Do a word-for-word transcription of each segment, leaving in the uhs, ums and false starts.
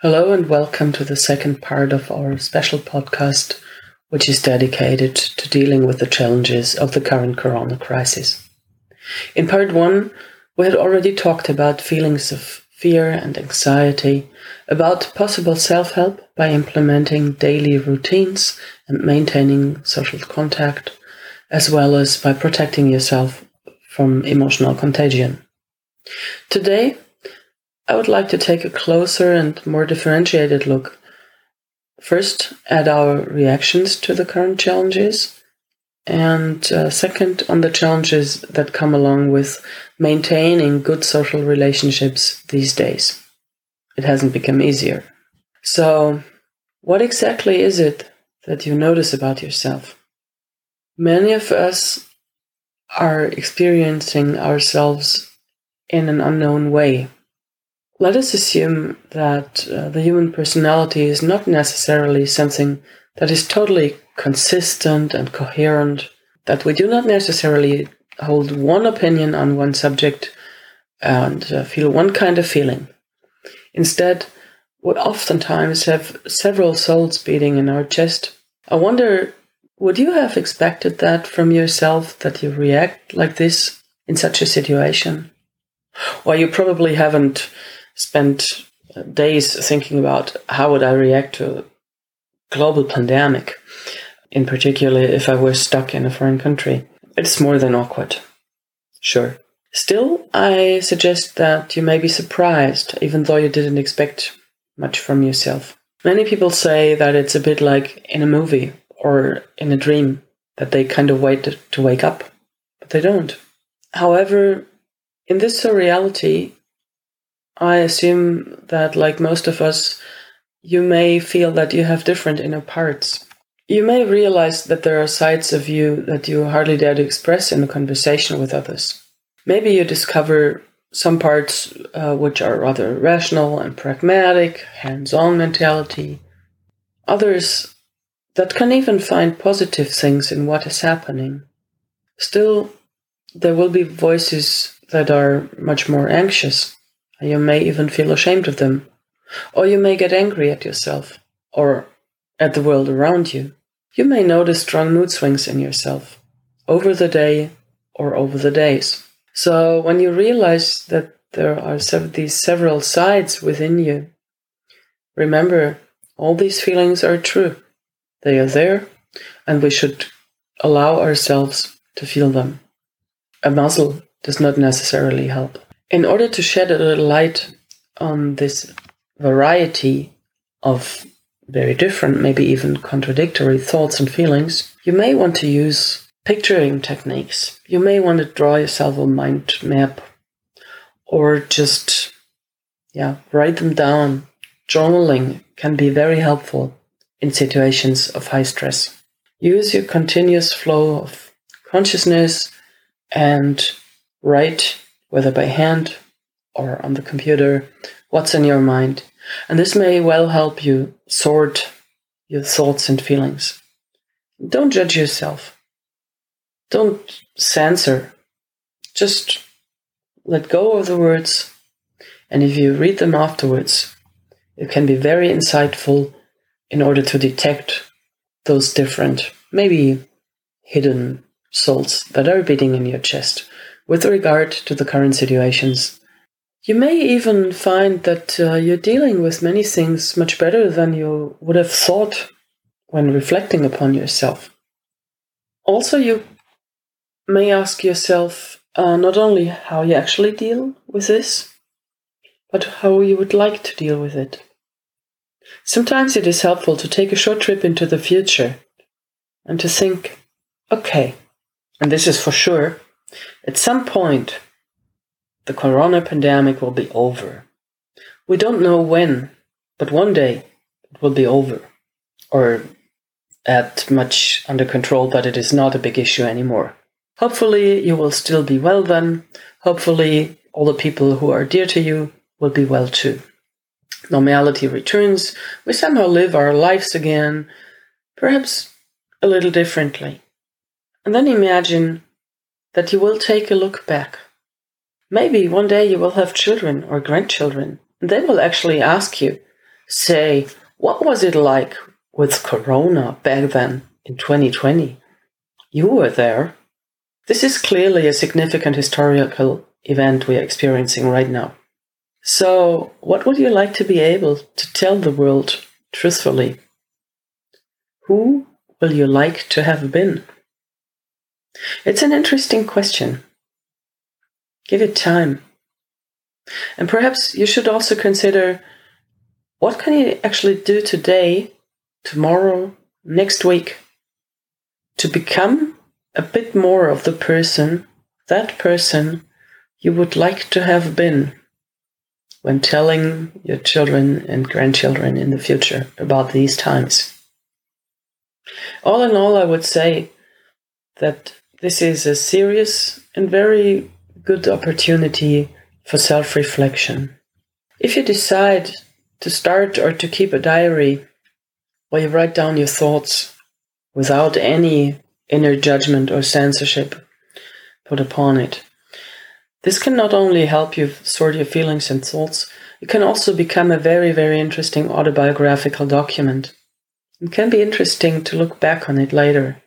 Hello and welcome to the second part of our special podcast, which is dedicated to dealing with the challenges of the current corona crisis. In part one, we had already talked about feelings of fear and anxiety, about possible self-help by implementing daily routines and maintaining social contact, as well as by protecting yourself from emotional contagion. Today, I would like to take a closer and more differentiated look, first at our reactions to the current challenges, and uh, second on the challenges that come along with maintaining good social relationships these days. It hasn't become easier. So, what exactly is it that you notice about yourself? Many of us are experiencing ourselves in an unknown way. Let us assume that uh, the human personality is not necessarily something that is totally consistent and coherent, that we do not necessarily hold one opinion on one subject and uh, feel one kind of feeling. Instead, we oftentimes have several souls beating in our chest. I wonder, would you have expected that from yourself, that you react like this in such a situation? Well, you probably haven't spent days thinking about how would I react to a global pandemic, in particular if I were stuck in a foreign country. It's more than awkward. Sure. Still, I suggest that you may be surprised, even though you didn't expect much from yourself. Many people say that it's a bit like in a movie or in a dream, that they kind of wait to wake up, but they don't. However, in this surreality, I assume that, like most of us, you may feel that you have different inner parts. You may realize that there are sides of you that you hardly dare to express in a conversation with others. Maybe you discover some parts uh, which are rather rational and pragmatic, hands-on mentality. Others that can even find positive things in what is happening. Still, there will be voices that are much more anxious. You may even feel ashamed of them, or you may get angry at yourself, or at the world around you. You may notice strong mood swings in yourself, over the day or over the days. So when you realize that there are these several sides within you, remember, all these feelings are true. They are there, and we should allow ourselves to feel them. A muzzle does not necessarily help. In order to shed a little light on this variety of very different, maybe even contradictory thoughts and feelings, you may want to use picturing techniques. You may want to draw yourself a mind map or just yeah, write them down. Journaling can be very helpful in situations of high stress. Use your continuous flow of consciousness and write, whether by hand or on the computer, what's in your mind. And this may well help you sort your thoughts and feelings. Don't judge yourself. Don't censor. Just let go of the words. And if you read them afterwards, it can be very insightful in order to detect those different, maybe hidden souls that are beating in your chest with regard to the current situations. You may even find that uh, you're dealing with many things much better than you would have thought when reflecting upon yourself. Also, you may ask yourself uh, not only how you actually deal with this, but how you would like to deal with it. Sometimes it is helpful to take a short trip into the future and to think, okay, and this is for sure, at some point, the corona pandemic will be over. We don't know when, but one day it will be over. Or at much under control, but it is not a big issue anymore. Hopefully you will still be well then. Hopefully all the people who are dear to you will be well too. Normality returns. We somehow live our lives again, perhaps a little differently. And then imagine that you will take a look back. Maybe one day you will have children or grandchildren, and they will actually ask you, say, what was it like with Corona back then in twenty twenty? You were there. This is clearly a significant historical event we are experiencing right now. So, what would you like to be able to tell the world truthfully? Who will you like to have been? It's an interesting question. Give it time. And perhaps you should also consider, what can you actually do today, tomorrow, next week, to become a bit more of the person, that person you would like to have been when telling your children and grandchildren in the future about these times. All in all, I would say that this is a serious and very good opportunity for self-reflection. If you decide to start or to keep a diary where you write down your thoughts without any inner judgment or censorship put upon it, this can not only help you sort your feelings and thoughts, it can also become a very, very interesting autobiographical document. It can be interesting to look back on it later.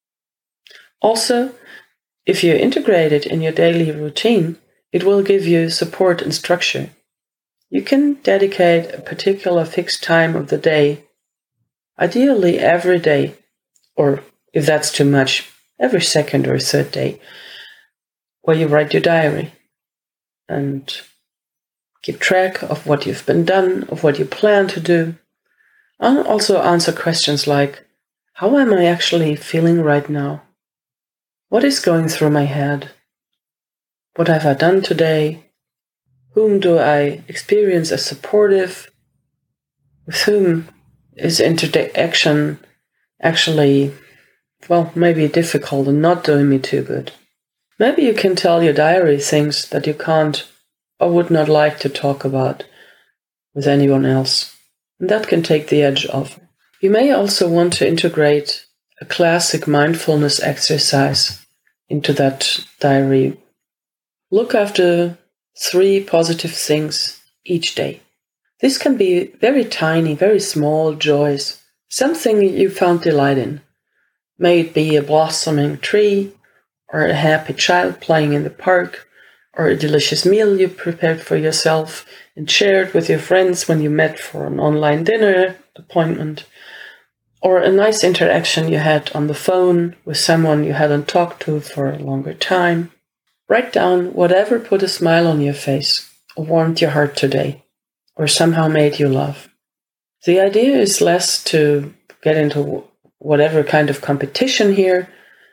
Also, if you integrate it in your daily routine, it will give you support and structure. You can dedicate a particular fixed time of the day, ideally every day, or if that's too much, every second or third day, where you write your diary and keep track of what you've been done, of what you plan to do, and also answer questions like, how am I actually feeling right now? What is going through my head? What have I done today? Whom do I experience as supportive? With whom is interaction actually, well, maybe difficult and not doing me too good? Maybe you can tell your diary things that you can't or would not like to talk about with anyone else, and that can take the edge off. You may also want to integrate a classic mindfulness exercise into that diary. Look after three positive things each day. This can be very tiny, very small joys, something you found delight in. May it be a blossoming tree, or a happy child playing in the park, or a delicious meal you prepared for yourself and shared with your friends when you met for an online dinner appointment, or a nice interaction you had on the phone with someone you hadn't talked to for a longer time. Write down whatever put a smile on your face, or warmed your heart today, or somehow made you laugh. The idea is less to get into whatever kind of competition here.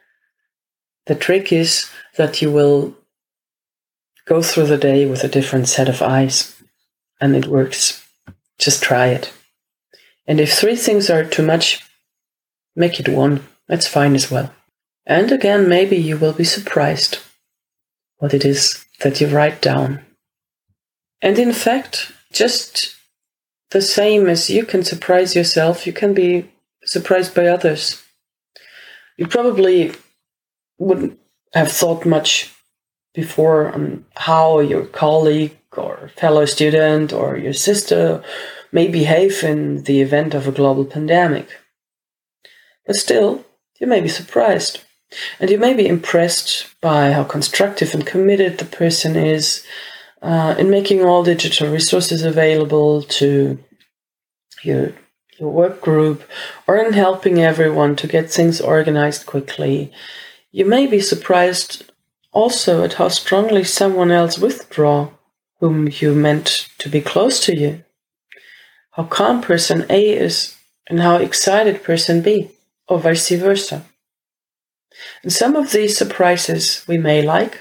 The trick is that you will go through the day with a different set of eyes, and it works. Just try it. And if three things are too much, make it one. That's fine as well. And again, maybe you will be surprised what it is that you write down. And in fact, just the same as you can surprise yourself, you can be surprised by others. You probably wouldn't have thought much before on how your colleague or fellow student or your sister may behave in the event of a global pandemic. But still, you may be surprised. And you may be impressed by how constructive and committed the person is uh, in making all digital resources available to your, your work group, or in helping everyone to get things organized quickly. You may be surprised also at how strongly someone else withdraw whom you meant to be close to you. How calm person A is and how excited person B, or vice versa. And some of these surprises we may like,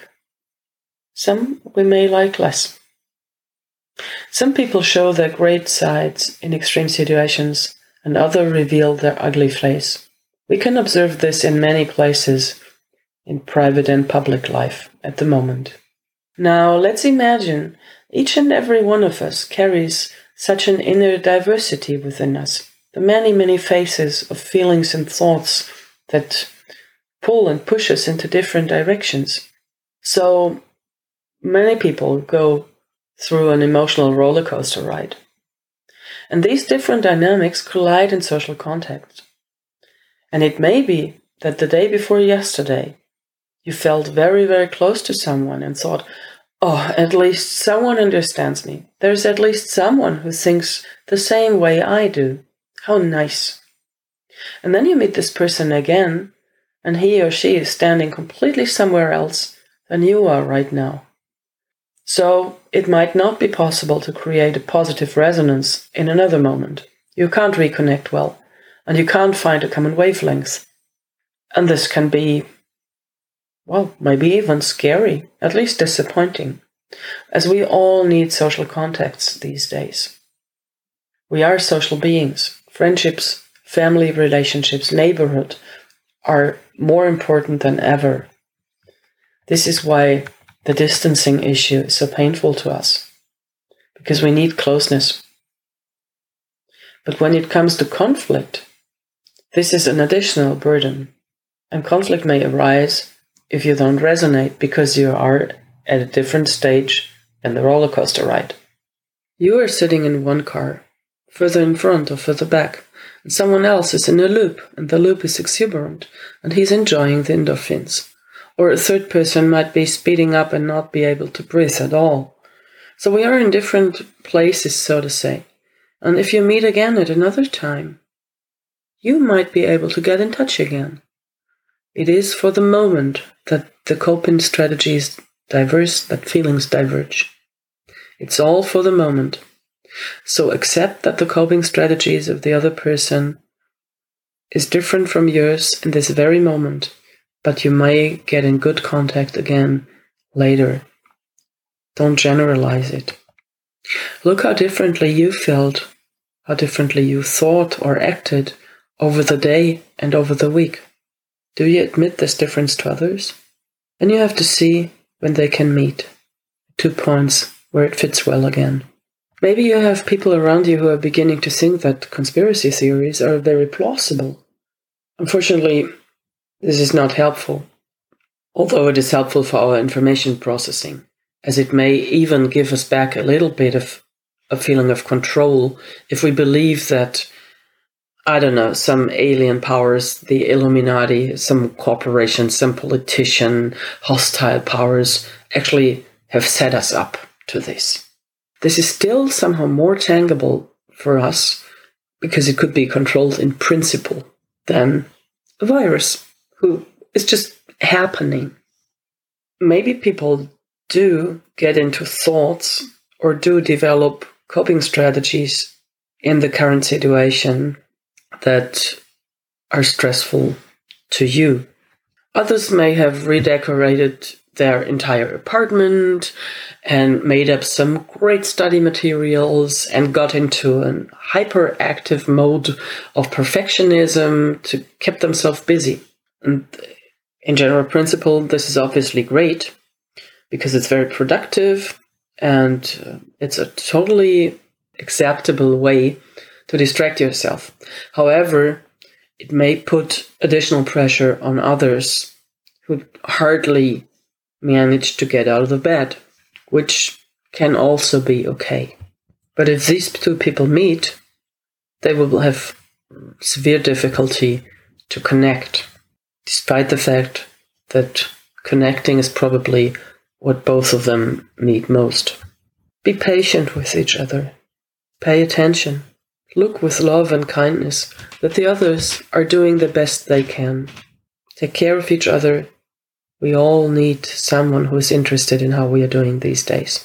some we may like less. Some people show their great sides in extreme situations, and others reveal their ugly face. We can observe this in many places in private and public life at the moment. Now, let's imagine each and every one of us carries such an inner diversity within us, the many, many faces of feelings and thoughts that pull and push us into different directions. So many people go through an emotional roller coaster ride. And these different dynamics collide in social contact. And it may be that the day before yesterday, you felt very, very close to someone and thought, oh, at least someone understands me. There's at least someone who thinks the same way I do. How nice. And then you meet this person again, and he or she is standing completely somewhere else than you are right now. So it might not be possible to create a positive resonance in another moment. You can't reconnect well, and you can't find a common wavelength. And this can be, well, maybe even scary, at least disappointing, as we all need social contacts these days. We are social beings. Friendships, family relationships, neighborhood are more important than ever. This is why the distancing issue is so painful to us, because we need closeness. But when it comes to conflict, this is an additional burden, and conflict may arise if you don't resonate because you are at a different stage in the roller coaster ride. You are sitting in one car, further in front or further back, and someone else is in a loop, and the loop is exuberant, and he's enjoying the endorphins. Or a third person might be speeding up and not be able to breathe at all. So we are in different places, so to say. And if you meet again at another time, you might be able to get in touch again. It is for the moment that the coping strategies diverse, that feelings diverge. It's all for the moment. So accept that the coping strategies of the other person is different from yours in this very moment, but you may get in good contact again later. Don't generalize it. Look how differently you felt, how differently you thought or acted over the day and over the week. Do you admit this difference to others? And you have to see when they can meet. Two points where it fits well again. Maybe you have people around you who are beginning to think that conspiracy theories are very plausible. Unfortunately, this is not helpful, although it is helpful for our information processing, as it may even give us back a little bit of a feeling of control if we believe that, I don't know, some alien powers, the Illuminati, some corporation, some politician, hostile powers actually have set us up to this. This is still somehow more tangible for us because it could be controlled in principle than a virus who is just happening. Maybe people do get into thoughts or do develop coping strategies in the current situation that are stressful to you. Others may have redecorated their entire apartment and made up some great study materials and got into an hyperactive mode of perfectionism to keep themselves busy. And in general principle, this is obviously great because it's very productive and it's a totally acceptable way to distract yourself. However, it may put additional pressure on others who hardly manage to get out of the bed, which can also be okay. But if these two people meet, they will have severe difficulty to connect, despite the fact that connecting is probably what both of them need most. Be patient with each other. Pay attention. Look with love and kindness that the others are doing the best they can. Take care of each other. We all need someone who is interested in how we are doing these days.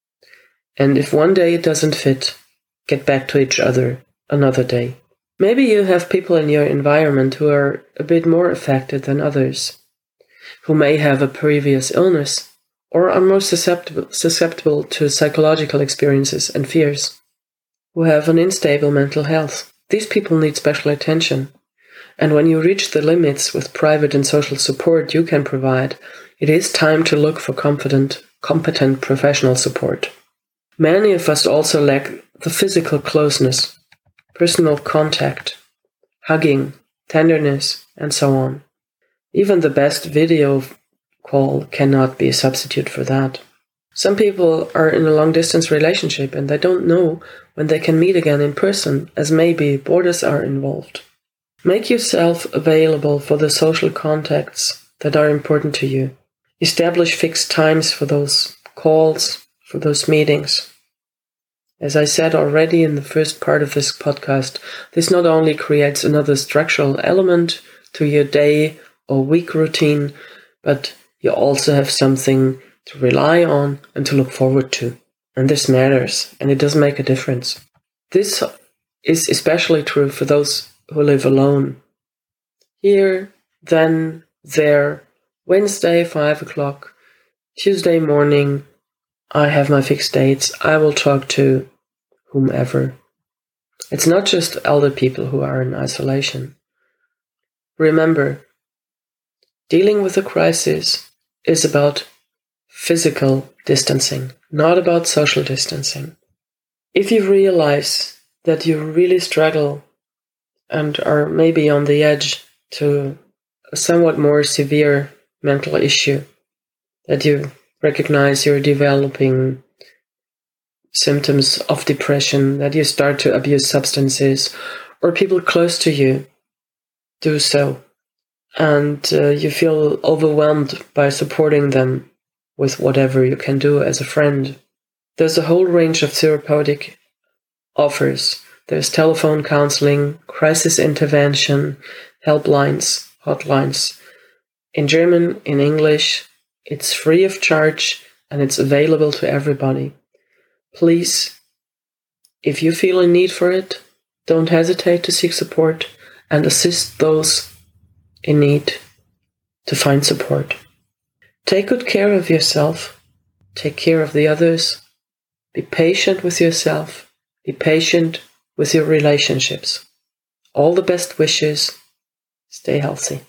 And if one day it doesn't fit, get back to each other another day. Maybe you have people in your environment who are a bit more affected than others, who may have a previous illness or are more susceptible, susceptible to psychological experiences and fears, who have an unstable mental health. These people need special attention. And when you reach the limits with private and social support you can provide, it is time to look for confident, competent professional support. Many of us also lack the physical closeness, personal contact, hugging, tenderness, and so on. Even the best video call cannot be a substitute for that. Some people are in a long-distance relationship and they don't know when they can meet again in person, as maybe borders are involved. Make yourself available for the social contacts that are important to you. Establish fixed times for those calls, for those meetings. As I said already in the first part of this podcast, this not only creates another structural element to your day or week routine, but you also have something to rely on and to look forward to. And this matters, and it does make a difference. This is especially true for those who live alone. Here, then, there, Wednesday, five o'clock, Tuesday morning, I have my fixed dates. I will talk to whomever. It's not just elder people who are in isolation. Remember, dealing with a crisis is about physical distancing, not about social distancing. If you realize that you really struggle and are maybe on the edge to a somewhat more severe mental issue, that you recognize you're developing symptoms of depression, that you start to abuse substances, or people close to you do so, and uh, you feel overwhelmed by supporting them with whatever you can do as a friend. There's a whole range of therapeutic offers. There's telephone counseling, crisis intervention, helplines, hotlines. In German, in English, it's free of charge and it's available to everybody. Please, if you feel a need for it, don't hesitate to seek support and assist those in need to find support. Take good care of yourself. Take care of the others. Be patient with yourself. Be patient with your relationships. All the best wishes. Stay healthy.